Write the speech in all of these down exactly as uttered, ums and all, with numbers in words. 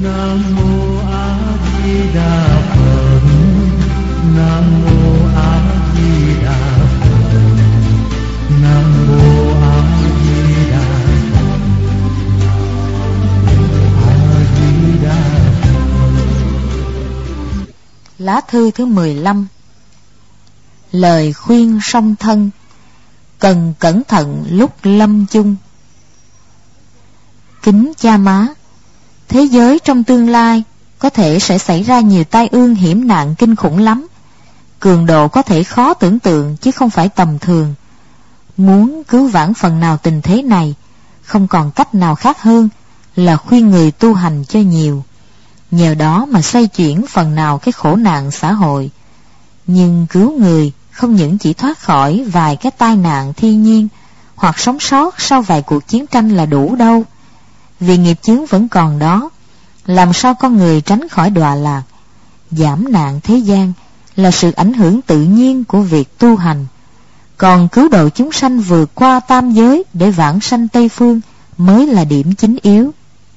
Nam mô A Di Đà Phật. Nam mô A Di Đà Phật. Nam mô A Di Đà Phật. A Di Đà Phật. Lá thư thứ mười lăm. Lời khuyên song thân, cần cẩn thận lúc lâm chung. Kính cha má, thế giới trong tương lai có thể sẽ xảy ra nhiều tai ương hiểm nạn kinh khủng lắm. Cường độ có thể khó tưởng tượng chứ không phải tầm thường. Muốn cứu vãn phần nào tình thế này, không còn cách nào khác hơn là khuyên người tu hành cho nhiều, nhờ đó mà xoay chuyển phần nào cái khổ nạn xã hội. Nhưng cứu người không những chỉ thoát khỏi vài cái tai nạn thiên nhiên hoặc sống sót sau vài cuộc chiến tranh là đủ đâu. Vì nghiệp chướng vẫn còn đó, làm sao con người tránh khỏi đọa lạc? Giảm nạn thế gian là sự ảnh hưởng tự nhiên của việc tu hành, còn cứu độ chúng sanh vượt qua tam giới để vãng sanh Tây Phương mới là điểm chính yếu.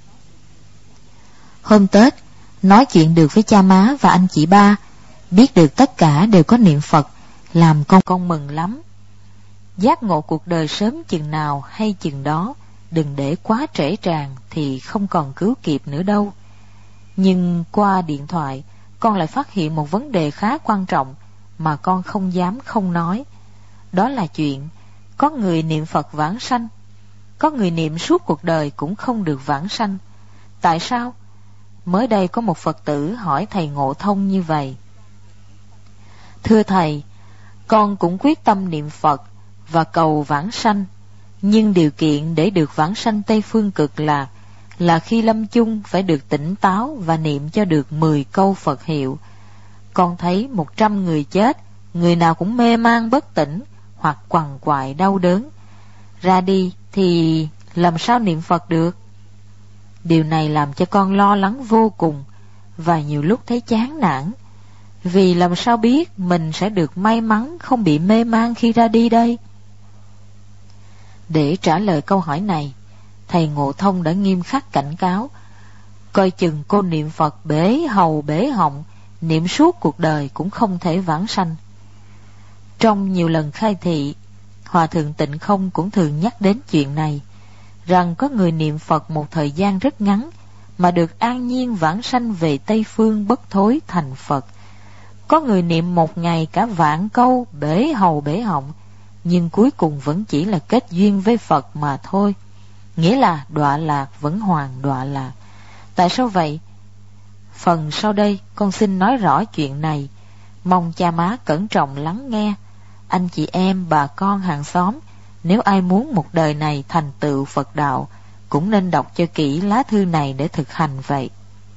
Hôm Tết, nói chuyện được với cha má và anh chị ba, biết được tất cả đều có niệm Phật, làm con con mừng lắm. Giác ngộ cuộc đời sớm chừng nào hay chừng đó, đừng để quá trễ tràn thì không còn cứu kịp nữa đâu. Nhưng qua điện thoại, con lại phát hiện một vấn đề khá quan trọng mà con không dám không nói. Đó là chuyện có người niệm Phật vãng sanh, có người niệm suốt cuộc đời cũng không được vãng sanh. Tại sao? Mới đây có một Phật tử hỏi thầy Ngộ Thông như vậy: Thưa thầy, con cũng quyết tâm niệm Phật và cầu vãng sanh, nhưng điều kiện để được vãng sanh Tây Phương Cực Lạc là khi lâm chung phải được tỉnh táo và niệm cho được mười câu Phật hiệu. Con thấy một trăm người chết, người nào cũng mê man bất tỉnh hoặc quằn quại đau đớn. Ra đi thì làm sao niệm Phật được? Điều này làm cho con lo lắng vô cùng và nhiều lúc thấy chán nản. Vì làm sao biết mình sẽ được may mắn không bị mê man khi ra đi đây? Để trả lời câu hỏi này, thầy Ngộ Thông đã nghiêm khắc cảnh cáo: coi chừng cô niệm Phật bể hầu bể họng, niệm suốt cuộc đời cũng không thể vãng sanh. Trong nhiều lần khai thị, Hòa thượng Tịnh Không cũng thường nhắc đến chuyện này, rằng có người niệm Phật một thời gian rất ngắn mà được an nhiên vãng sanh về Tây Phương bất thối thành Phật. Có người niệm một ngày cả vạn câu bể hầu bể họng, nhưng cuối cùng vẫn chỉ là kết duyên với Phật mà thôi, nghĩa là đọa lạc vẫn hoàn đọa lạc. Tại sao vậy? Phần sau đây con xin nói rõ chuyện này, mong cha má cẩn trọng lắng nghe. Anh chị em, bà con, hàng xóm, nếu ai muốn một đời này thành tựu Phật đạo, cũng nên đọc cho kỹ lá thư này để thực hành vậy.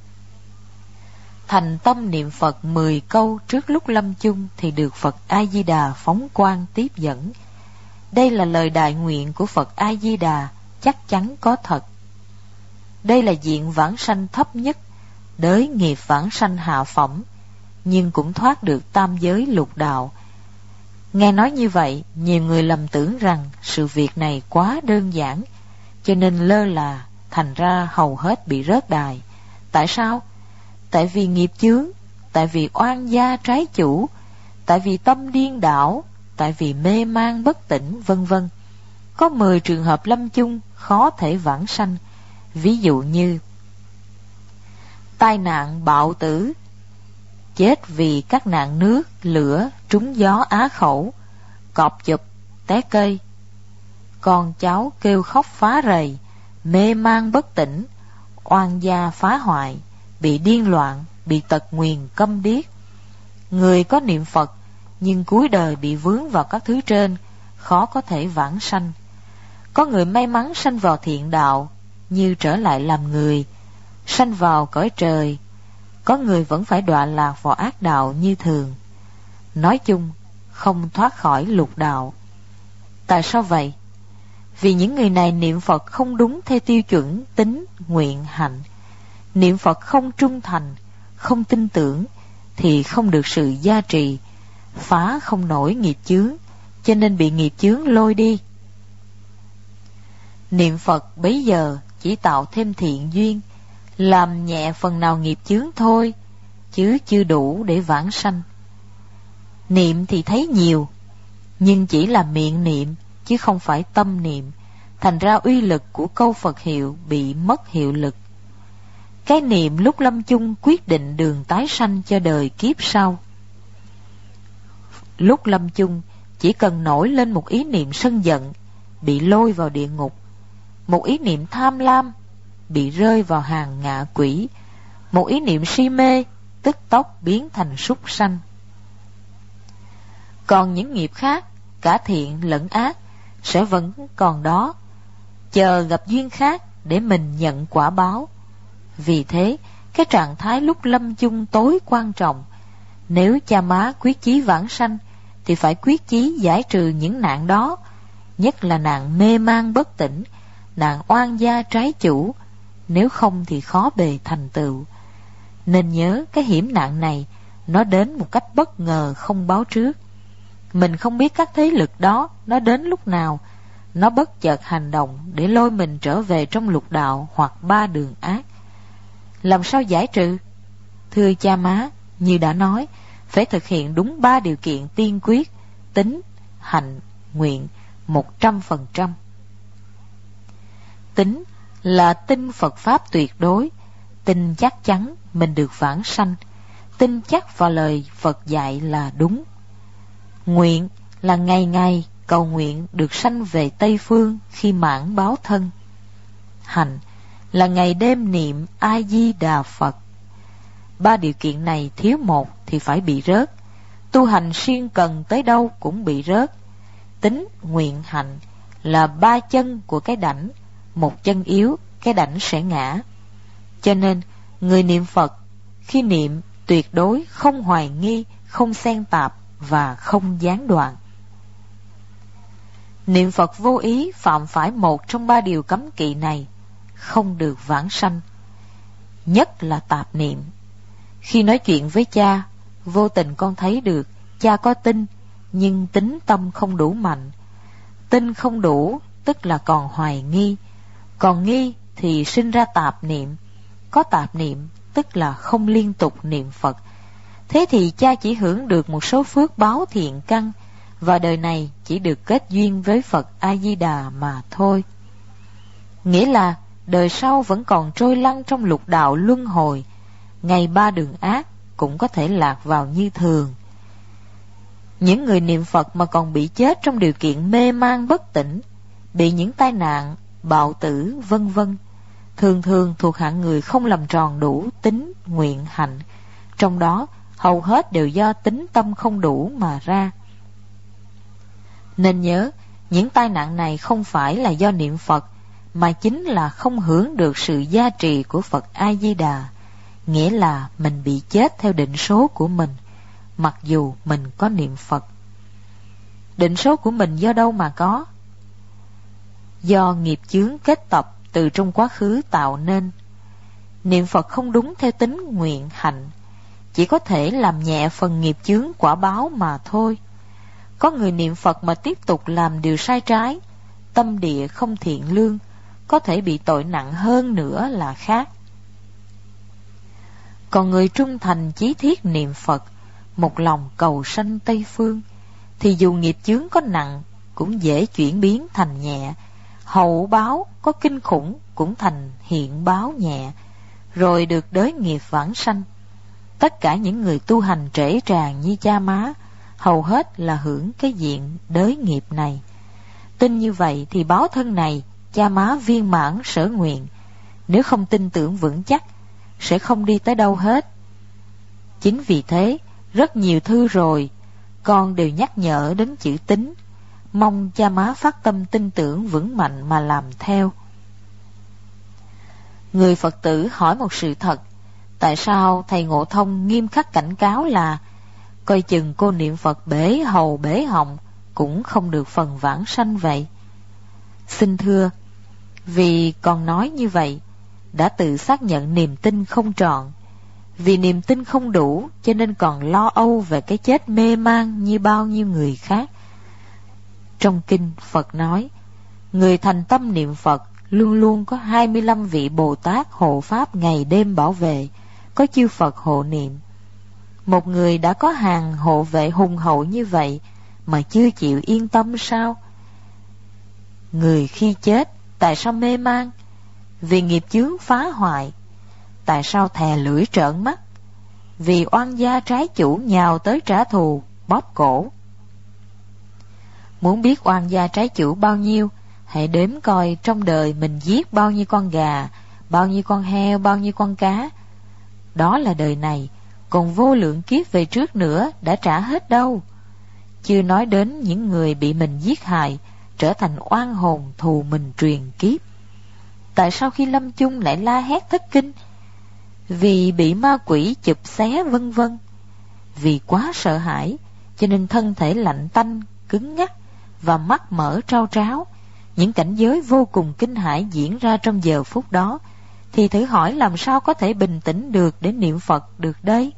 Thành tâm niệm Phật mười câu trước lúc lâm chung thì được Phật A-di-đà phóng quang tiếp dẫn. Đây là lời đại nguyện của Phật A-di-đà, chắc chắn có thật. Đây là diện vãng sanh thấp nhất, đới nghiệp vãng sanh hạ phẩm, nhưng cũng thoát được tam giới lục đạo. Nghe nói như vậy, nhiều người lầm tưởng rằng sự việc này quá đơn giản, cho nên lơ là, thành ra hầu hết bị rớt đài. Tại sao? Tại vì nghiệp chướng, tại vì oan gia trái chủ, tại vì tâm điên đảo, tại vì mê man bất tỉnh, vân vân. Có mười trường hợp lâm chung khó thể vãng sanh. Ví dụ như tai nạn bạo tử, chết vì các nạn nước, lửa, trúng gió á khẩu, cọp chụp, té cây, con cháu kêu khóc phá rầy, mê man bất tỉnh, oan gia phá hoại, bị điên loạn, bị tật nguyền câm điếc. Người có niệm Phật nhưng cuối đời bị vướng vào các thứ trên, khó có thể vãng sanh. Có người may mắn sanh vào thiện đạo, như trở lại làm người, sanh vào cõi trời. Có người vẫn phải đọa lạc vào ác đạo như thường. Nói chung, không thoát khỏi lục đạo. Tại sao vậy? Vì những người này niệm Phật không đúng theo tiêu chuẩn tín, nguyện, hạnh. Niệm Phật không trung thành, không tin tưởng, thì không được sự gia trì, phá không nổi nghiệp chướng, cho nên bị nghiệp chướng lôi đi. Niệm Phật bấy giờ chỉ tạo thêm thiện duyên, làm nhẹ phần nào nghiệp chướng thôi, chứ chưa đủ để vãng sanh. Niệm thì thấy nhiều, nhưng chỉ là miệng niệm, chứ không phải tâm niệm, thành ra uy lực của câu Phật hiệu bị mất hiệu lực. Cái niệm lúc lâm chung quyết định đường tái sanh cho đời kiếp sau. Lúc lâm chung chỉ cần nổi lên một ý niệm sân giận, bị lôi vào địa ngục; một ý niệm tham lam, bị rơi vào hàng ngạ quỷ; một ý niệm si mê, tức tốc biến thành súc sanh. Còn những nghiệp khác, cả thiện lẫn ác, sẽ vẫn còn đó, chờ gặp duyên khác để mình nhận quả báo. Vì thế, cái trạng thái lúc lâm chung tối quan trọng. Nếu cha má quyết chí vãng sanh, thì phải quyết chí giải trừ những nạn đó, nhất là nạn mê man bất tỉnh, nạn oan gia trái chủ, nếu không thì khó bề thành tựu. Nên nhớ cái hiểm nạn này, nó đến một cách bất ngờ không báo trước. Mình không biết các thế lực đó nó đến lúc nào, nó bất chợt hành động để lôi mình trở về trong lục đạo hoặc ba đường ác. Làm sao giải trừ? Thưa cha má, như đã nói, phải thực hiện đúng ba điều kiện tiên quyết: tín, hạnh, nguyện, một trăm phần trăm. Tín là tin Phật Pháp tuyệt đối, tin chắc chắn mình được vãng sanh, tin chắc vào lời Phật dạy là đúng. Nguyện là ngày ngày cầu nguyện được sanh về Tây Phương khi mãn báo thân. Hành là ngày đêm niệm A Di Đà Phật. Ba điều kiện này thiếu một thì phải bị rớt, tu hành siêng cần tới đâu cũng bị rớt. Tín, nguyện, hạnh là ba chân của cái đảnh, một chân yếu, cái đảnh sẽ ngã. Cho nên người niệm Phật khi niệm tuyệt đối không hoài nghi, không xen tạp và không gián đoạn. Niệm Phật vô ý phạm phải một trong ba điều cấm kỵ này, không được vãng sanh. Nhất là tạp niệm. Khi nói chuyện với cha, vô tình con thấy được cha có tin, nhưng tín tâm không đủ mạnh. Tin không đủ tức là còn hoài nghi, còn nghi thì sinh ra tạp niệm. Có tạp niệm tức là không liên tục niệm Phật. Thế thì cha chỉ hưởng được một số phước báo thiện căn, và đời này chỉ được kết duyên với Phật A-di-đà mà thôi. Nghĩa là đời sau vẫn còn trôi lăn trong lục đạo luân hồi, ngày ba đường ác cũng có thể lạc vào như thường. Những người niệm Phật mà còn bị chết trong điều kiện mê man bất tỉnh, bị những tai nạn, bạo tử vân vân, thường thường thuộc hạng người không làm tròn đủ tín, nguyện, hạnh, trong đó hầu hết đều do tín tâm không đủ mà ra. Nên nhớ, những tai nạn này không phải là do niệm Phật, mà chính là không hưởng được sự gia trì của Phật A-di-đà, nghĩa là mình bị chết theo định số của mình, mặc dù mình có niệm Phật. Định số của mình do đâu mà có? Do nghiệp chướng kết tập từ trong quá khứ tạo nên. Niệm Phật không đúng theo tín, nguyện, hạnh, chỉ có thể làm nhẹ phần nghiệp chướng quả báo mà thôi. Có người niệm Phật mà tiếp tục làm điều sai trái, tâm địa không thiện lương, có thể bị tội nặng hơn nữa là khác. Còn người trung thành chí thiết niệm Phật, một lòng cầu sanh Tây Phương, thì dù nghiệp chướng có nặng cũng dễ chuyển biến thành nhẹ, hậu báo có kinh khủng cũng thành hiện báo nhẹ, rồi được đới nghiệp vãng sanh. Tất cả những người tu hành trễ tràng như cha má, hầu hết là hưởng cái diện đới nghiệp này. Tin như vậy thì báo thân này cha má viên mãn sở nguyện, nếu không tin tưởng vững chắc sẽ không đi tới đâu hết. Chính vì thế, rất nhiều thư rồi con đều nhắc nhở đến chữ tín, mong cha má phát tâm tin tưởng vững mạnh mà làm theo. Người Phật tử hỏi một sự thật: tại sao thầy Ngộ Thông nghiêm khắc cảnh cáo là coi chừng cô niệm Phật bể hầu bể họng cũng không được phần vãng sanh vậy? Xin thưa, vì con nói như vậy đã tự xác nhận niềm tin không trọn. Vì niềm tin không đủ cho nên còn lo âu về cái chết mê man như bao nhiêu người khác. Trong kinh Phật nói, người thành tâm niệm Phật luôn luôn có hai mươi lăm vị Bồ Tát hộ pháp ngày đêm bảo vệ, có chư Phật hộ niệm. Một người đã có hàng hộ vệ hùng hậu như vậy mà chưa chịu yên tâm sao? Người khi chết tại sao mê man? Vì nghiệp chướng phá hoại. Tại sao thè lưỡi trợn mắt? Vì oan gia trái chủ nhào tới trả thù, bóp cổ. Muốn biết oan gia trái chủ bao nhiêu, hãy đếm coi trong đời mình giết bao nhiêu con gà, bao nhiêu con heo, bao nhiêu con cá. Đó là đời này, còn vô lượng kiếp về trước nữa đã trả hết đâu. Chưa nói đến những người bị mình giết hại, trở thành oan hồn thù mình truyền kiếp. Tại sao khi lâm chung lại la hét thất kinh? Vì bị ma quỷ chụp xé vân vân. Vì quá sợ hãi, cho nên thân thể lạnh tanh, cứng ngắc và mắt mở trao tráo. Những cảnh giới vô cùng kinh hãi diễn ra trong giờ phút đó, thì thử hỏi làm sao có thể bình tĩnh được để niệm Phật được đây?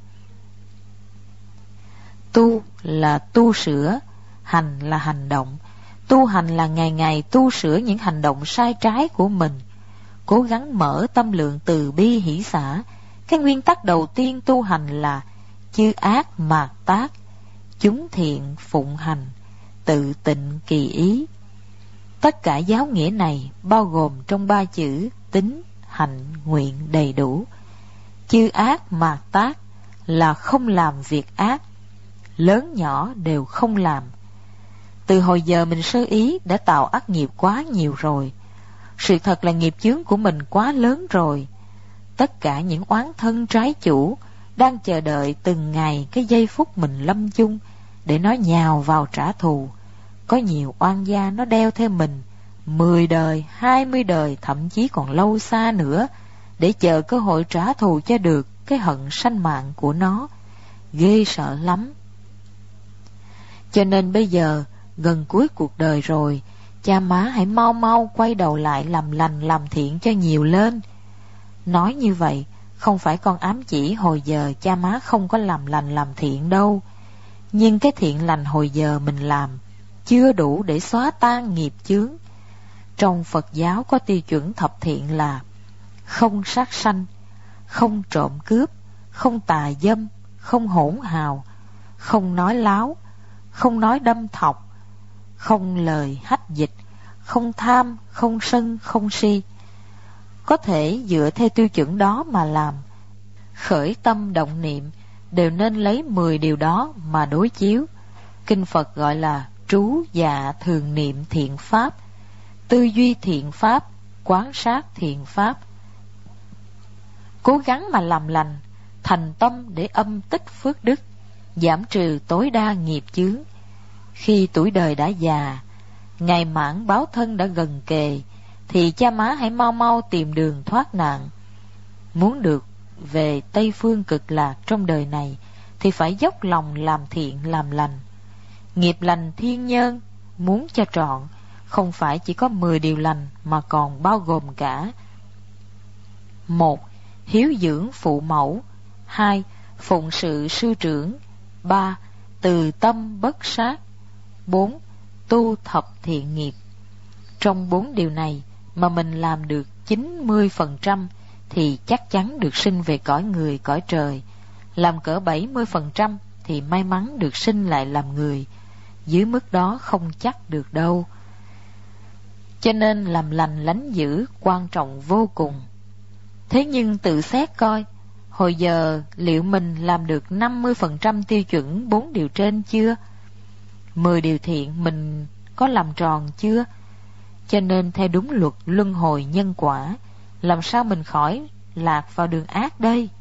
Tu là tu sửa, hành là hành động. Tu hành là ngày ngày tu sửa những hành động sai trái của mình, cố gắng mở tâm lượng từ bi hỷ xả. Cái nguyên tắc đầu tiên tu hành là chư ác mạt tác, chúng thiện phụng hành, tự tịnh kỳ ý. Tất cả giáo nghĩa này bao gồm trong ba chữ tín, hạnh, nguyện đầy đủ. Chư ác mạt tác là không làm việc ác, lớn nhỏ đều không làm. Từ hồi giờ mình sơ ý đã tạo ác nghiệp quá nhiều rồi. Sự thật là nghiệp chướng của mình quá lớn rồi. Tất cả những oán thân trái chủ đang chờ đợi từng ngày cái giây phút mình lâm chung để nó nhào vào trả thù. Có nhiều oan gia nó đeo theo mình mười đời, hai mươi đời, thậm chí còn lâu xa nữa, để chờ cơ hội trả thù cho được cái hận sanh mạng của nó. Ghê sợ lắm. Cho nên bây giờ gần cuối cuộc đời rồi, cha má hãy mau mau quay đầu lại làm lành làm thiện cho nhiều lên. Nói như vậy không phải con ám chỉ hồi giờ cha má không có làm lành làm thiện đâu. Nhưng cái thiện lành hồi giờ mình làm chưa đủ để xóa tan nghiệp chướng. Trong Phật giáo có tiêu chuẩn thập thiện là không sát sanh, không trộm cướp, không tà dâm, không hỗn hào, không nói láo, không nói đâm thọc, không lời hách dịch, không tham, không sân, không si. Có thể dựa theo tiêu chuẩn đó mà làm. Khởi tâm động niệm đều nên lấy mười điều đó mà đối chiếu. Kinh Phật gọi là trú dạ thường niệm thiện pháp, tư duy thiện pháp, quán sát thiện pháp. Cố gắng mà làm lành, thành tâm để âm tích phước đức, giảm trừ tối đa nghiệp chướng. Khi tuổi đời đã già, ngày mãn báo thân đã gần kề, thì cha má hãy mau mau tìm đường thoát nạn. Muốn được về Tây Phương cực lạc trong đời này, thì phải dốc lòng làm thiện làm lành. Nghiệp lành thiên nhân muốn cho trọn, không phải chỉ có mười điều lành mà còn bao gồm cả: một. Hiếu dưỡng phụ mẫu. Hai. Phụng sự sư trưởng. Ba. Từ tâm bất sát. Bốn. Tu thập thiện nghiệp. Trong bốn điều này mà mình làm được chín mươi phần trăm thì chắc chắn được sinh về cõi người cõi trời. Làm cỡ bảy mươi phần trăm thì may mắn được sinh lại làm người. Dưới mức đó không chắc được đâu. Cho nên làm lành lánh dữ quan trọng vô cùng. Thế nhưng tự xét coi, hồi giờ liệu mình làm được năm mươi phần trăm tiêu chuẩn bốn điều trên chưa? Mười điều thiện mình có làm tròn chưa? Cho nên theo đúng luật luân hồi nhân quả, làm sao mình khỏi lạc vào đường ác đây?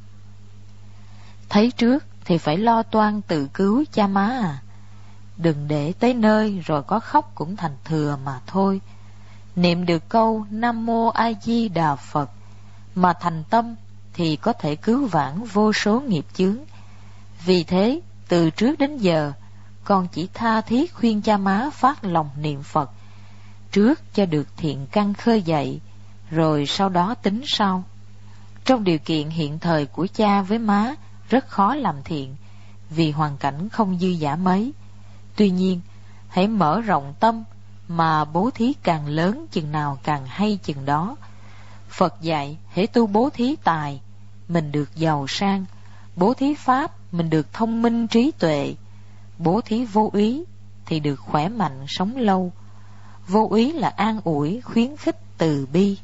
Thấy trước thì phải lo toan tự cứu cha má à. Đừng để tới nơi rồi có khóc cũng thành thừa mà thôi. Niệm được câu Nam Mô A Di Đà Phật mà thành tâm thì có thể cứu vãn vô số nghiệp chướng. Vì thế từ trước đến giờ con chỉ tha thiết khuyên cha má phát lòng niệm Phật, trước cho được thiện căn khơi dậy, rồi sau đó tính sau. Trong điều kiện hiện thời của cha với má rất khó làm thiện, vì hoàn cảnh không dư dả mấy. Tuy nhiên hãy mở rộng tâm, mà bố thí càng lớn chừng nào càng hay chừng đó. Phật dạy hễ tu bố thí tài, mình được giàu sang; bố thí pháp, mình được thông minh trí tuệ; bố thí vô úy thì được khỏe mạnh sống lâu. Vô úy là an ủi, khuyến khích, từ bi.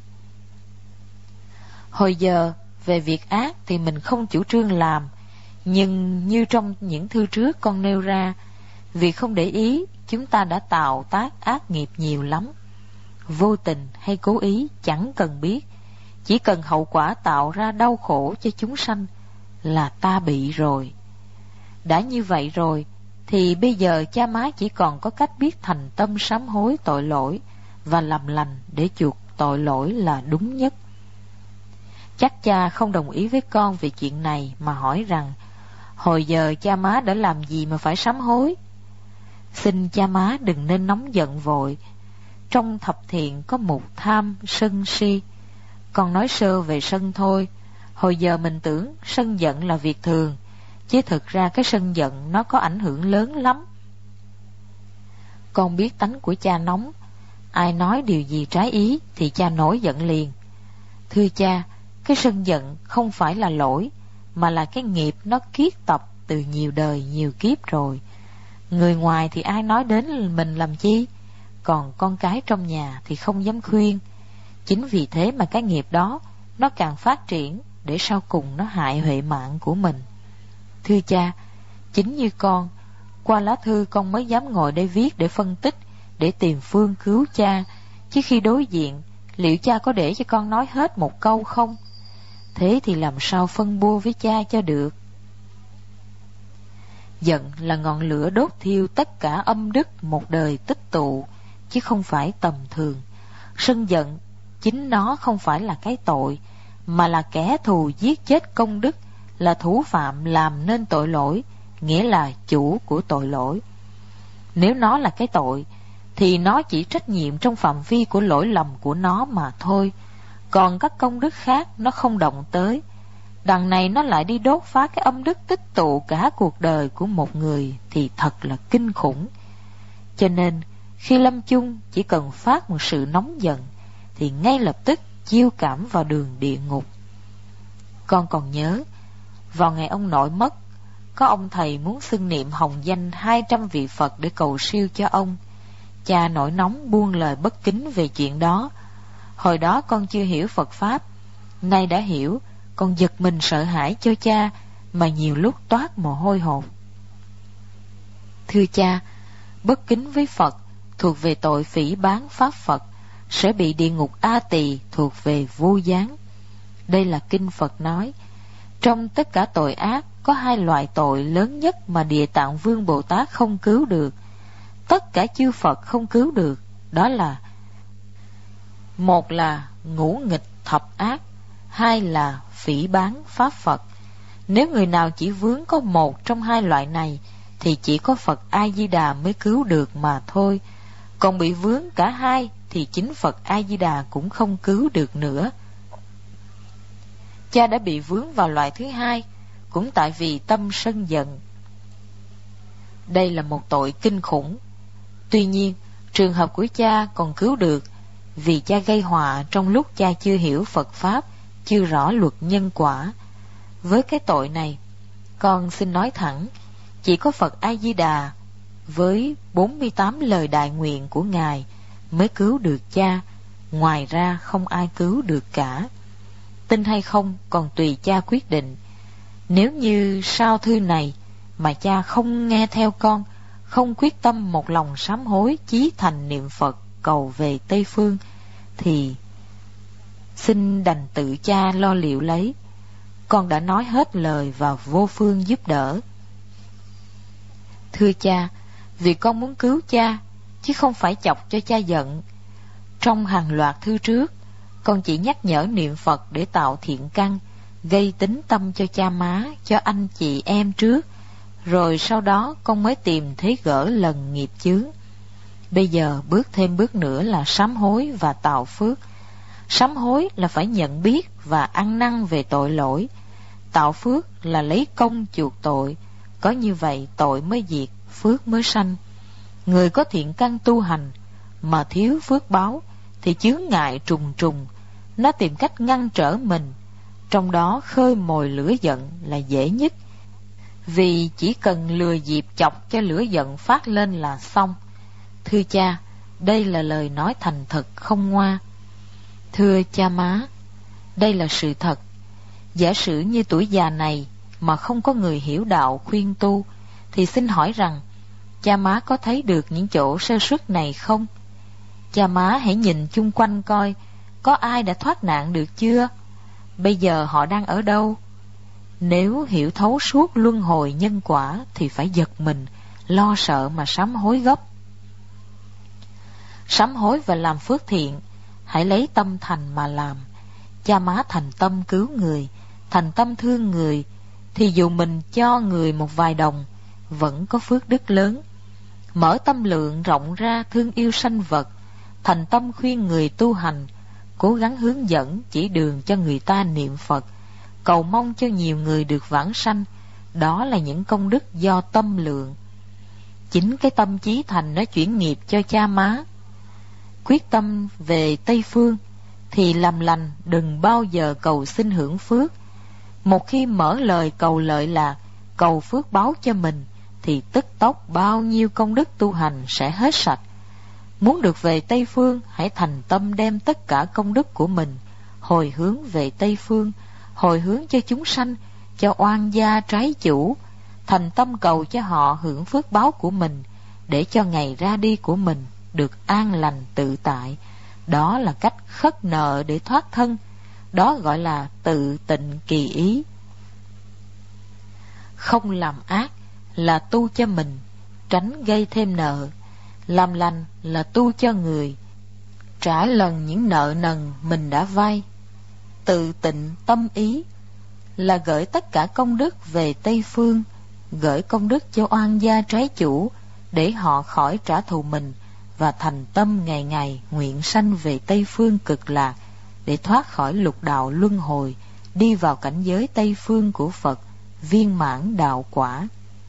Hồi giờ về việc ác thì mình không chủ trương làm, nhưng như trong những thư trước con nêu ra, vì không để ý, chúng ta đã tạo tác ác nghiệp nhiều lắm. Vô tình hay cố ý chẳng cần biết, chỉ cần hậu quả tạo ra đau khổ cho chúng sanh là ta bị rồi. Đã như vậy rồi thì bây giờ cha má chỉ còn có cách biết thành tâm sám hối tội lỗi và làm lành để chuộc tội lỗi là đúng nhất. Chắc cha không đồng ý với con về chuyện này mà hỏi rằng hồi giờ cha má đã làm gì mà phải sám hối. Xin cha má đừng nên nóng giận vội. Trong thập thiện có mục tham, sân, si. Con nói sơ về sân thôi. Hồi giờ mình tưởng sân giận là việc thường, chứ thực ra cái sân giận nó có ảnh hưởng lớn lắm. Con biết tánh của cha nóng, ai nói điều gì trái ý thì cha nổi giận liền. Thưa cha, cái sân giận không phải là lỗi, mà là cái nghiệp nó kiết tập từ nhiều đời nhiều kiếp rồi. Người ngoài thì ai nói đến mình làm chi, còn con cái trong nhà thì không dám khuyên. Chính vì thế mà cái nghiệp đó nó càng phát triển, để sau cùng nó hại huệ mạng của mình. Thưa cha, chính như con, qua lá thư con mới dám ngồi đây viết để phân tích, để tìm phương cứu cha, chứ khi đối diện, liệu cha có để cho con nói hết một câu không? Thế thì làm sao phân bua với cha cho được? Giận là ngọn lửa đốt thiêu tất cả âm đức một đời tích tụ, chứ không phải tầm thường. Sân giận, chính nó không phải là cái tội, mà là kẻ thù giết chết công đức, là thủ phạm làm nên tội lỗi, nghĩa là chủ của tội lỗi. Nếu nó là cái tội, thì nó chỉ trách nhiệm trong phạm vi của lỗi lầm của nó mà thôi, còn các công đức khác nó không động tới. Đằng này nó lại đi đốt phá cái âm đức tích tụ cả cuộc đời của một người thì thật là kinh khủng. Cho nên khi lâm chung chỉ cần phát một sự nóng giận thì ngay lập tức chiêu cảm vào đường địa ngục. Con còn nhớ, vào ngày ông nội mất, có ông thầy muốn xưng niệm hồng danh hai trăm vị Phật để cầu siêu cho ông. Cha nổi nóng buông lời bất kính về chuyện đó. Hồi đó con chưa hiểu Phật Pháp, nay đã hiểu, con giật mình sợ hãi cho cha, mà nhiều lúc toát mồ hôi hột. Thưa cha, bất kính với Phật thuộc về tội phỉ báng Pháp Phật, sẽ bị địa ngục A Tỳ thuộc về vô gián. Đây là kinh Phật nói. Trong tất cả tội ác có hai loại tội lớn nhất mà Địa Tạng Vương Bồ Tát không cứu được, tất cả chư Phật không cứu được, đó là: một là ngũ nghịch thập ác, hai là phỉ báng Pháp Phật. Nếu người nào chỉ vướng có một trong hai loại này thì chỉ có Phật A Di Đà mới cứu được mà thôi. Còn bị vướng cả hai thì chính Phật A Di Đà cũng không cứu được nữa. Cha đã bị vướng vào loại thứ hai, cũng tại vì tâm sân giận. Đây là một tội kinh khủng. Tuy nhiên, trường hợp của cha còn cứu được, vì cha gây họa trong lúc cha chưa hiểu Phật Pháp, chưa rõ luật nhân quả. Với cái tội này, con xin nói thẳng, chỉ có Phật A Di Đà với bốn mươi tám lời đại nguyện của Ngài mới cứu được cha, ngoài ra không ai cứu được cả. Tin hay không còn tùy cha quyết định. Nếu như sau thư này mà cha không nghe theo con, không quyết tâm một lòng sám hối, chí thành niệm Phật cầu về Tây Phương, thì xin đành tự cha lo liệu lấy. Con đã nói hết lời và vô phương giúp đỡ. Thưa cha, vì con muốn cứu cha, chứ không phải chọc cho cha giận. Trong hàng loạt thư trước, con chỉ nhắc nhở niệm Phật để tạo thiện căn, gây tín tâm cho cha má, cho anh chị em trước, rồi sau đó con mới tìm thế gỡ lần nghiệp chướng. Bây giờ bước thêm bước nữa là sám hối và tạo phước. Sám hối là phải nhận biết và ăn năn về tội lỗi. Tạo phước là lấy công chuộc tội. Có như vậy tội mới diệt, phước mới sanh. Người có thiện căn tu hành, mà thiếu phước báo thì chướng ngại trùng trùng, nó tìm cách ngăn trở mình. Trong đó khơi mồi lửa giận là dễ nhất, vì chỉ cần lừa dịp chọc cho lửa giận phát lên là xong. Thưa cha, đây là lời nói thành thật không ngoa. Thưa cha má, đây là sự thật. Giả sử như tuổi già này mà không có người hiểu đạo khuyên tu, thì xin hỏi rằng cha má có thấy được những chỗ sơ suất này không? Cha má hãy nhìn chung quanh coi, có ai đã thoát nạn được chưa? Bây giờ họ đang ở đâu? Nếu hiểu thấu suốt luân hồi nhân quả thì phải giật mình, lo sợ mà sám hối gấp. Sám hối và làm phước thiện, hãy lấy tâm thành mà làm. Cha má thành tâm cứu người, thành tâm thương người, thì dù mình cho người một vài đồng, vẫn có phước đức lớn. Mở tâm lượng rộng ra thương yêu sanh vật, thành tâm khuyên người tu hành, cố gắng hướng dẫn chỉ đường cho người ta niệm Phật, cầu mong cho nhiều người được vãng sanh. Đó là những công đức do tâm lượng. Chính cái tâm chí thành nó chuyển nghiệp cho cha má. Quyết tâm về Tây Phương thì làm lành đừng bao giờ cầu xin hưởng phước. Một khi mở lời cầu lợi lạc, cầu phước báo cho mình, thì tức tốc bao nhiêu công đức tu hành sẽ hết sạch. Muốn được về Tây Phương, hãy thành tâm đem tất cả công đức của mình hồi hướng về Tây Phương, hồi hướng cho chúng sanh, cho oan gia trái chủ, thành tâm cầu cho họ hưởng phước báo của mình, để cho ngày ra đi của mình được an lành tự tại. Đó là cách khất nợ để thoát thân. Đó gọi là tự tịnh kỳ ý. Không làm ác là tu cho mình, tránh gây thêm nợ. Làm lành là tu cho người, trả lần những nợ nần mình đã vay. Tự tịnh tâm ý là gửi tất cả công đức về Tây Phương, gửi công đức cho oan gia trái chủ, để họ khỏi trả thù mình, và thành tâm ngày ngày nguyện sanh về Tây Phương cực lạc, để thoát khỏi lục đạo luân hồi, đi vào cảnh giới Tây Phương của Phật, viên mãn đạo quả.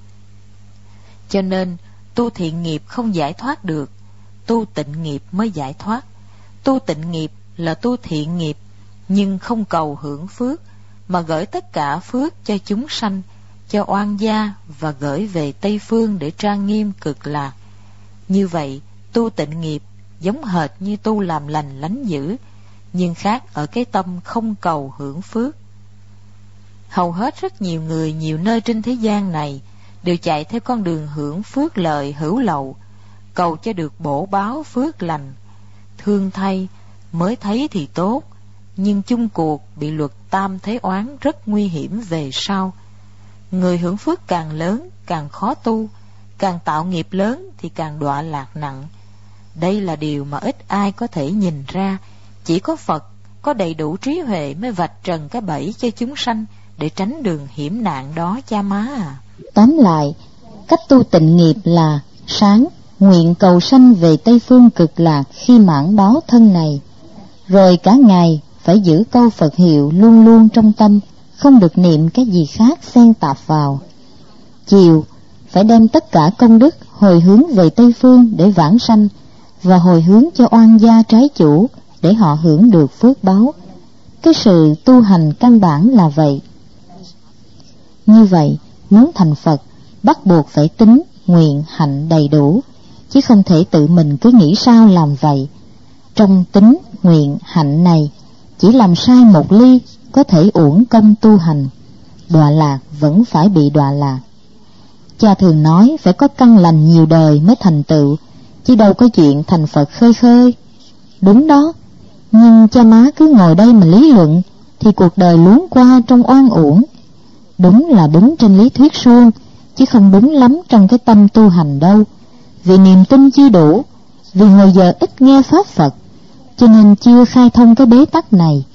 Cho nên tu thiện nghiệp không giải thoát được, tu tịnh nghiệp mới giải thoát. Tu tịnh nghiệp là tu thiện nghiệp, nhưng không cầu hưởng phước, mà gửi tất cả phước cho chúng sanh, cho oan gia, và gửi về Tây Phương để trang nghiêm cực lạc. Như vậy, tu tịnh nghiệp giống hệt như tu làm lành lánh dữ, nhưng khác ở cái tâm không cầu hưởng phước. Hầu hết rất nhiều người nhiều nơi trên thế gian này đều chạy theo con đường hưởng phước lợi hữu lậu, cầu cho được bổ báo phước lành. Thương thay, mới thấy thì tốt, nhưng chung cuộc bị luật tam thế oán rất nguy hiểm về sau. Người hưởng phước càng lớn càng khó tu, càng tạo nghiệp lớn thì càng đọa lạc nặng. Đây là điều mà ít ai có thể nhìn ra. Chỉ có Phật có đầy đủ trí huệ mới vạch trần cái bẫy cho chúng sanh, để tránh đường hiểm nạn đó cha má à. Tóm lại, cách tu tịnh nghiệp là: sáng nguyện cầu sanh về Tây Phương cực lạc khi mãn báo thân này, rồi cả ngày phải giữ câu Phật hiệu luôn luôn trong tâm, không được niệm cái gì khác xen tạp vào. Chiều phải đem tất cả công đức hồi hướng về Tây Phương để vãng sanh, và hồi hướng cho oan gia trái chủ để họ hưởng được phước báo. Cái sự tu hành căn bản là vậy. Như vậy, muốn thành Phật bắt buộc phải tín, nguyện, hạnh đầy đủ, chứ không thể tự mình cứ nghĩ sao làm vậy. Trong tín, nguyện, hạnh này, chỉ làm sai một ly có thể uổng công tu hành, đọa lạc vẫn phải bị đọa lạc. Cha thường nói phải có căn lành nhiều đời mới thành tựu, chứ đâu có chuyện thành Phật khơi khơi. Đúng đó, nhưng cha má cứ ngồi đây mà lý luận thì cuộc đời luống qua trong oan uổng. Đúng là đúng trên lý thuyết suông, chứ không đúng lắm trong cái tâm tu hành đâu. Vì niềm tin chưa đủ, vì hồi giờ ít nghe pháp Phật, cho nên chưa khai thông cái bế tắc này.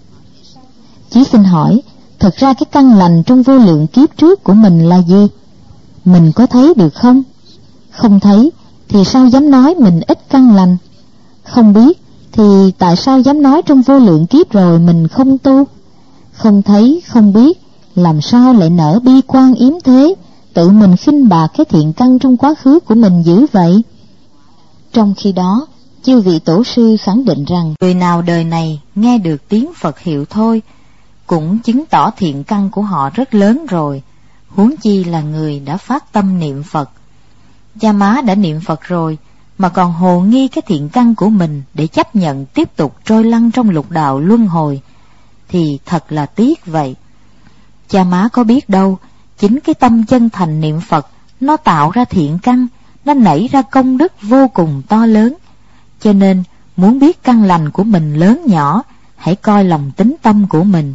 Chỉ xin hỏi, thật ra cái căn lành trong vô lượng kiếp trước của mình là gì? Mình có thấy được không? Không thấy thì sao dám nói mình ít căn lành? Không biết thì tại sao dám nói trong vô lượng kiếp rồi mình không tu? Không thấy, không biết, làm sao lại nở bi quan yếm thế, tự mình khinh bạc cái thiện căn trong quá khứ của mình dữ vậy? Trong khi đó, Chư vị tổ sư khẳng định rằng người nào đời này nghe được tiếng Phật hiệu thôi cũng chứng tỏ thiện căn của họ rất lớn rồi, huống chi là người đã phát tâm niệm Phật. Cha Má đã niệm Phật rồi mà còn hồ nghi cái thiện căn của mình để chấp nhận tiếp tục trôi lăn trong lục đạo luân hồi thì thật là tiếc vậy. Cha Má có biết đâu, chính cái tâm chân thành niệm Phật nó tạo ra thiện căn, nó nảy ra công đức vô cùng to lớn. Cho nên muốn biết căn lành của mình lớn nhỏ, hãy coi lòng tín tâm của mình.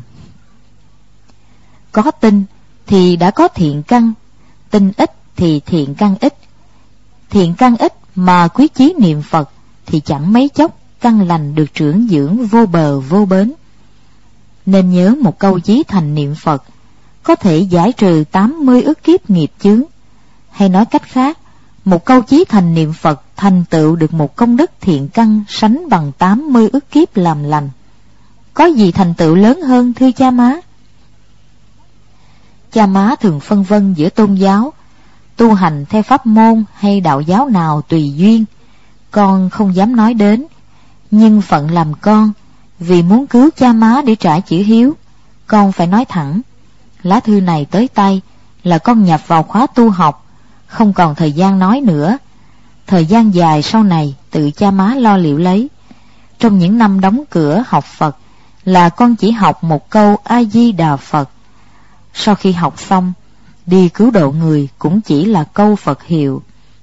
Có tin thì đã có thiện căn, tin ít thì thiện căn ít. Thiện căn ít mà quyết chí niệm Phật thì chẳng mấy chốc căn lành được trưởng dưỡng vô bờ vô bến. Nên nhớ một câu chí thành niệm Phật có thể giải trừ tám mươi ức kiếp nghiệp chướng. Hay nói cách khác, một câu chí thành niệm Phật thành tựu được một công đức thiện căn sánh bằng tám mươi ức kiếp làm lành. Có gì thành tựu lớn hơn thưa cha má? Cha má thường phân vân giữa tôn giáo, tu hành theo pháp môn hay đạo giáo nào tùy duyên, con không dám nói đến. Nhưng phận làm con, vì muốn cứu cha má để trả chữ hiếu, con phải nói thẳng. Lá thư này tới tay là con nhập vào khóa tu học, không còn thời gian nói nữa. Thời gian dài sau này tự cha má lo liệu lấy. Trong những năm đóng cửa học Phật là con chỉ học một câu A Di Đà Phật. Sau khi học xong, đi cứu độ người cũng chỉ là câu Phật hiệu.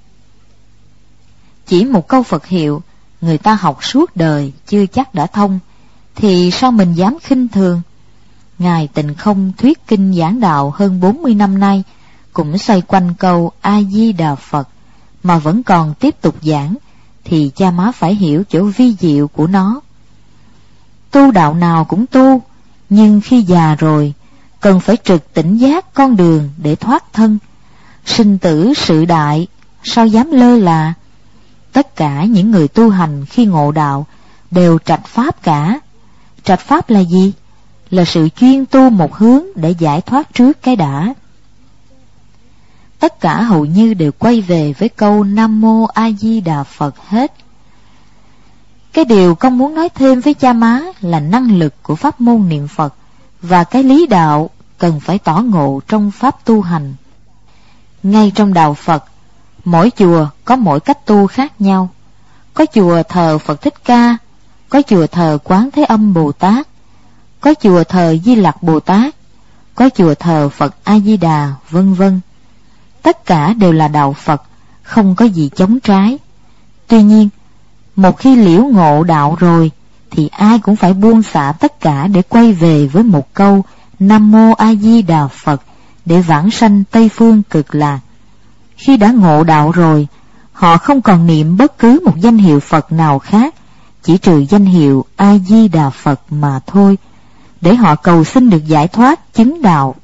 Chỉ một câu Phật hiệu, người ta học suốt đời chưa chắc đã thông, thì sao mình dám khinh thường? Ngài Tịnh Không thuyết kinh giảng đạo hơn bốn mươi năm nay cũng xoay quanh câu A Di Đà Phật mà vẫn còn tiếp tục giảng, thì cha má phải hiểu chỗ vi diệu của nó. Tu đạo nào cũng tu, nhưng khi già rồi cần phải trực tỉnh giác con đường để thoát thân. Sinh tử sự đại, sao dám lơ là? Tất cả những người tu hành khi ngộ đạo đều trạch pháp cả. Trạch pháp là gì? Là sự chuyên tu một hướng để giải thoát trước cái đã. Tất cả hầu như đều quay về với câu Nam Mô A Di Đà Phật hết. Cái điều con muốn nói thêm với cha má là năng lực của pháp môn niệm Phật và cái lý đạo cần phải tỏ ngộ trong pháp tu hành. Ngay trong đạo Phật, mỗi chùa có mỗi cách tu khác nhau. Có chùa thờ Phật Thích Ca, có chùa thờ Quán Thế Âm Bồ Tát, có chùa thờ Di Lặc Bồ Tát, có chùa thờ Phật A Di Đà, vân vân. Tất cả đều là đạo Phật, không có gì chống trái. Tuy nhiên, một khi liễu ngộ đạo rồi thì ai cũng phải buông xả tất cả để quay về với một câu Nam Mô A Di Đà Phật để vãng sanh Tây Phương Cực Lạc. Khi đã ngộ đạo rồi, họ không còn niệm bất cứ một danh hiệu Phật nào khác, chỉ trừ danh hiệu A Di Đà Phật mà thôi, để họ cầu xin được giải thoát chứng đạo.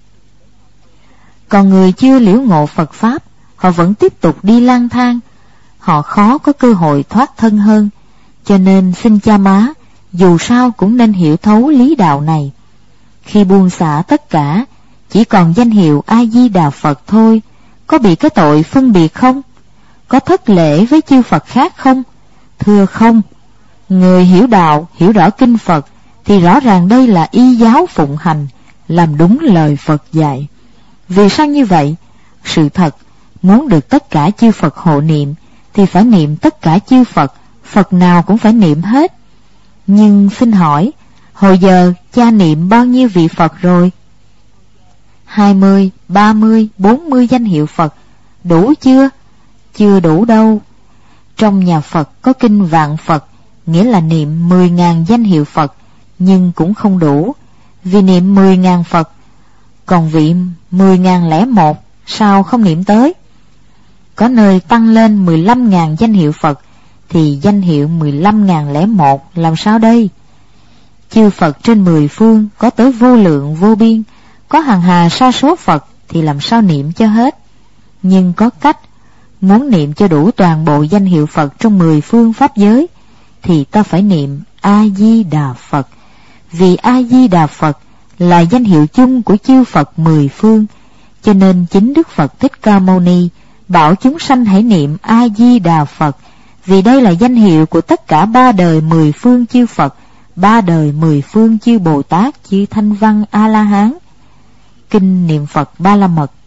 Còn người chưa liễu ngộ Phật Pháp, họ vẫn tiếp tục đi lang thang, họ khó có cơ hội thoát thân hơn. Cho nên xin cha má, dù sao cũng nên hiểu thấu lý đạo này. Khi buông xả tất cả, chỉ còn danh hiệu A Di Đà Phật thôi, có bị cái tội phân biệt không? Có thất lễ với chư Phật khác không? Thưa không. Người hiểu đạo, hiểu rõ kinh Phật thì rõ ràng đây là y giáo phụng hành, làm đúng lời Phật dạy. Vì sao như vậy? Sự thật, muốn được tất cả chư Phật hộ niệm thì phải niệm tất cả chư Phật, Phật nào cũng phải niệm hết. Nhưng xin hỏi, hồi giờ cha niệm bao nhiêu vị Phật rồi? Hai mươi, ba mươi, bốn mươi danh hiệu Phật, đủ chưa? Chưa đủ đâu. Trong nhà Phật có kinh vạn Phật, nghĩa là niệm mười ngàn danh hiệu Phật, nhưng cũng không đủ, vì niệm mười ngàn Phật. Còn vị mười ngàn lẻ một, sao không niệm tới? Có nơi tăng lên mười lăm ngàn danh hiệu Phật, thì danh hiệu mười lăm ngàn lẻ một làm sao đây? Chư Phật trên mười phương có tới vô lượng vô biên, có hàng hà sa số Phật thì làm sao niệm cho hết? Nhưng có cách, muốn niệm cho đủ toàn bộ danh hiệu Phật trong mười phương pháp giới, thì ta phải niệm A Di Đà Phật, vì A Di Đà Phật là danh hiệu chung của chư Phật mười phương. Cho nên chính Đức Phật Thích Ca Mâu Ni bảo chúng sanh hãy niệm A Di Đà Phật, vì đây là danh hiệu của tất cả ba đời mười phương chư Phật, ba đời mười phương chư Bồ Tát, chư Thanh Văn A La Hán. Kinh Niệm Phật Ba La Mật.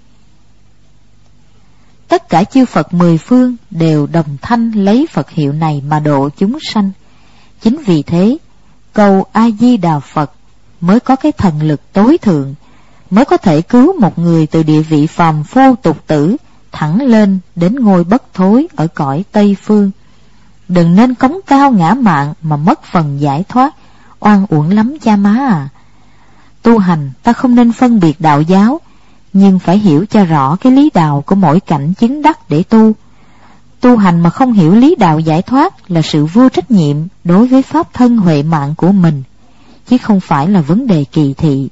Tất cả chư Phật mười phương đều đồng thanh lấy Phật hiệu này mà độ chúng sanh. Chính vì thế, câu A Di Đà Phật mới có cái thần lực tối thượng, mới có thể cứu một người từ địa vị phàm phu tục tử thẳng lên đến ngôi bất thối ở cõi Tây Phương. Đừng nên cống cao ngã mạn mà mất phần giải thoát, oan uổng lắm cha má à. Tu hành ta không nên phân biệt đạo giáo, nhưng phải hiểu cho rõ cái lý đạo của mỗi cảnh chứng đắc để tu. Tu hành mà không hiểu lý đạo giải thoát là sự vô trách nhiệm đối với pháp thân huệ mạng của mình, chứ không phải là vấn đề kỳ thị.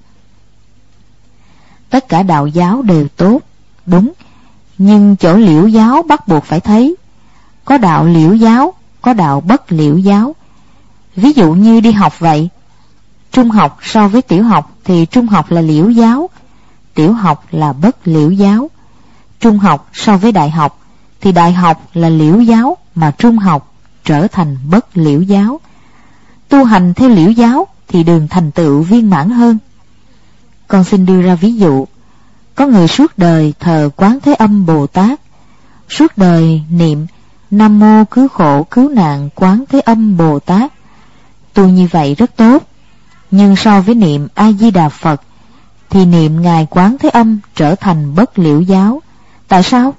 Tất cả đạo giáo đều tốt, đúng, nhưng chỗ liễu giáo bắt buộc phải thấy. Có đạo liễu giáo, có đạo bất liễu giáo. Ví dụ như đi học vậy, trung học so với tiểu học thì trung học là liễu giáo, tiểu học là bất liễu giáo. Trung học so với đại học thì đại học là liễu giáo, mà trung học trở thành bất liễu giáo. Tu hành theo liễu giáo thì đường thành tựu viên mãn hơn. Con xin đưa ra ví dụ. Có người suốt đời thờ Quán Thế Âm Bồ Tát, suốt đời niệm Nam Mô Cứu Khổ Cứu Nạn Quán Thế Âm Bồ Tát. Tu như vậy rất tốt, nhưng so với niệm A Di Đà Phật thì niệm Ngài Quán Thế Âm trở thành bất liễu giáo. Tại sao?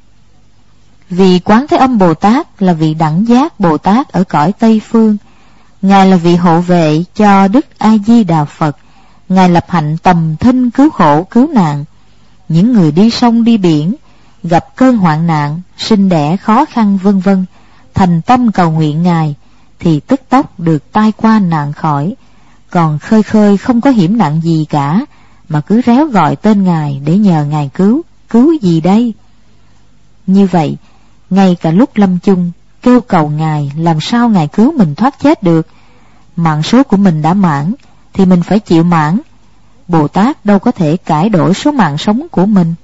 Vì Quán Thế Âm Bồ Tát là vị đẳng giác Bồ Tát ở cõi Tây Phương. Ngài là vị hộ vệ cho Đức A Di Đà Phật. Ngài lập hạnh tầm thinh cứu khổ cứu nạn. Những người đi sông đi biển, gặp cơn hoạn nạn, sinh đẻ khó khăn vân vân, thành tâm cầu nguyện Ngài thì tức tốc được tai qua nạn khỏi. Còn khơi khơi không có hiểm nạn gì cả, mà cứ réo gọi tên Ngài để nhờ Ngài cứu. Cứu gì đây? Như vậy, ngay cả lúc lâm chung kêu cầu Ngài, làm sao Ngài cứu mình thoát chết được? Mạng số của mình đã mãn thì mình phải chịu mãn. Bồ Tát đâu có thể cải đổi số mạng sống của mình.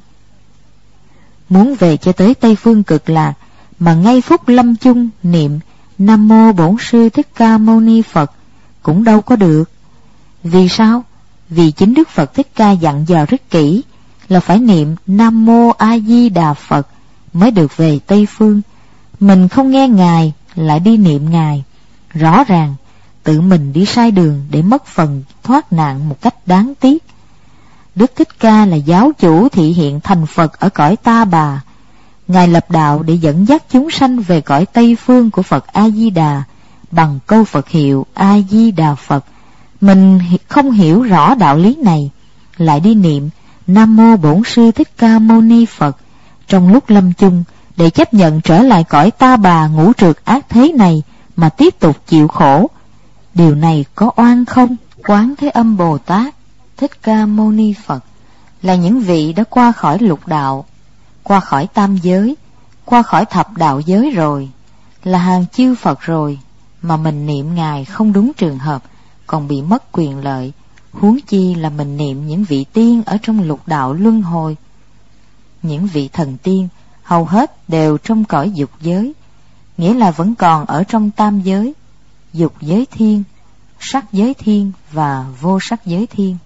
Muốn về cho tới Tây Phương Cực Lạc mà ngay phút lâm chung niệm Nam Mô Bổn Sư Thích Ca Mâu Ni Phật cũng đâu có được. Vì sao? Vì chính Đức Phật Thích Ca dặn dò rất kỹ là phải niệm Nam Mô A Di Đà Phật mới được về Tây Phương. Mình không nghe Ngài lại đi niệm Ngài, rõ ràng tự mình đi sai đường để mất phần thoát nạn một cách đáng tiếc. Đức Thích Ca là giáo chủ thị hiện thành Phật ở cõi Ta Bà. Ngài lập đạo để dẫn dắt chúng sanh về cõi Tây Phương của Phật A Di Đà bằng câu Phật hiệu A Di Đà Phật. Mình không hiểu rõ đạo lý này, lại đi niệm Nam Mô Bổn Sư Thích Ca Mâu Ni Phật trong lúc lâm chung để chấp nhận trở lại cõi Ta Bà ngũ trượt ác thế này mà tiếp tục chịu khổ. Điều này có oan không? Quán Thế Âm Bồ Tát, Thích Ca Mâu Ni Phật là những vị đã qua khỏi lục đạo, qua khỏi tam giới, qua khỏi thập đạo giới rồi, là hàng chư Phật rồi, mà mình niệm Ngài không đúng trường hợp, còn bị mất quyền lợi, huống chi là mình niệm những vị tiên ở trong lục đạo luân hồi. Những vị thần tiên hầu hết đều trong cõi dục giới, nghĩa là vẫn còn ở trong tam giới, dục giới thiên, sắc giới thiên và vô sắc giới thiên.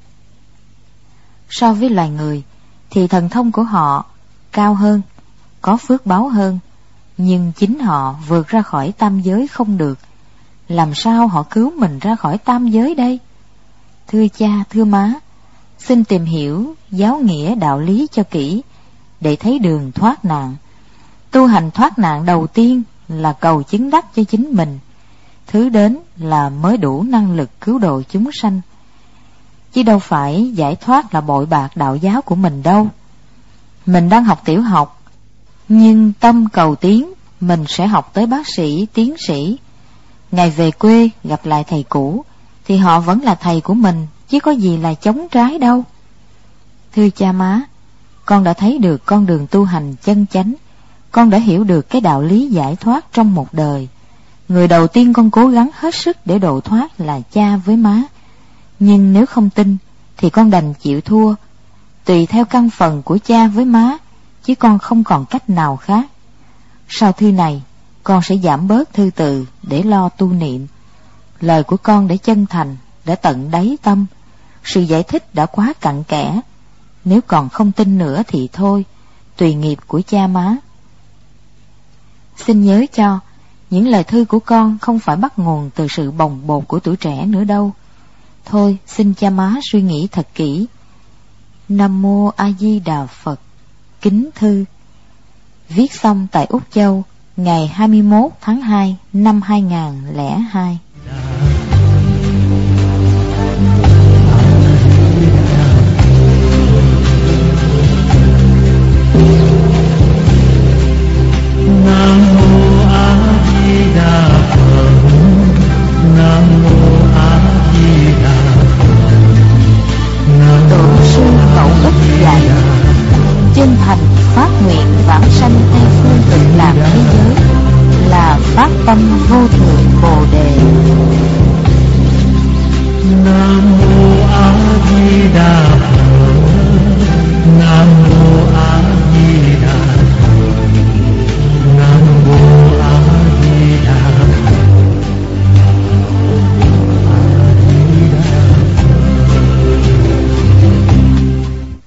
So với loài người thì thần thông của họ cao hơn, có phước báo hơn, nhưng chính họ vượt ra khỏi tam giới không được. Làm sao họ cứu mình ra khỏi tam giới đây? Thưa cha, thưa má, xin tìm hiểu giáo nghĩa đạo lý cho kỹ để thấy đường thoát nạn. Tu hành thoát nạn đầu tiên là cầu chứng đắc cho chính mình, thứ đến là mới đủ năng lực cứu độ chúng sanh, chứ đâu phải giải thoát là bội bạc đạo giáo của mình đâu. Mình đang học tiểu học, nhưng tâm cầu tiến, mình sẽ học tới bác sĩ, tiến sĩ. Ngày về quê gặp lại thầy cũ thì họ vẫn là thầy của mình, chứ có gì là chống trái đâu. Thưa cha má, con đã thấy được con đường tu hành chân chánh, con đã hiểu được cái đạo lý giải thoát trong một đời. Người đầu tiên con cố gắng hết sức để độ thoát là cha với má. Nhưng nếu không tin thì con đành chịu thua, tùy theo căn phần của cha với má, chứ con không còn cách nào khác. Sau thư này, con con sẽ giảm bớt thư từ để lo tu niệm. Lời của con đã chân thành, đã tận đáy tâm. Sự giải thích đã quá cặn kẽ. Nếu còn không tin nữa thì thôi, tùy nghiệp của cha má. Xin nhớ cho, những lời thư của con không phải bắt nguồn từ sự bồng bột của tuổi trẻ nữa đâu. Thôi, xin cha má suy nghĩ thật kỹ. Nam Mô A Di Đà Phật. Kính thư. Viết xong tại Úc Châu ngày hai mươi mốt tháng hai năm hai nghìn không trăm lẻ hai. Nam Mô A Di Đà Phật. Nam Mô A Di Đà Phật. Độ sư Ngẫu Ích dạy: chân thành phát nguyện vãng sanh Tây phương Cực Lạc thế giới là phát tâm vô